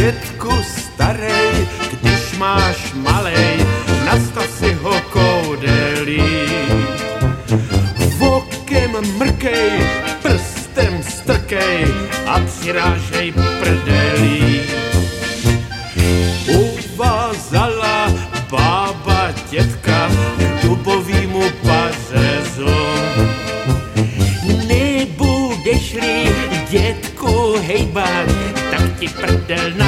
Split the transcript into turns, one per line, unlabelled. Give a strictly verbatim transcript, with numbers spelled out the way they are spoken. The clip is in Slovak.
dětku starej, když máš malej, nastav si ho koudelí. Vokem mrkej, prstem strkej a přirážej prdelí. Uvázala bába dětka k dubovýmu pařezu. Nebudeš-li dětku hejbat, tak ti prdel na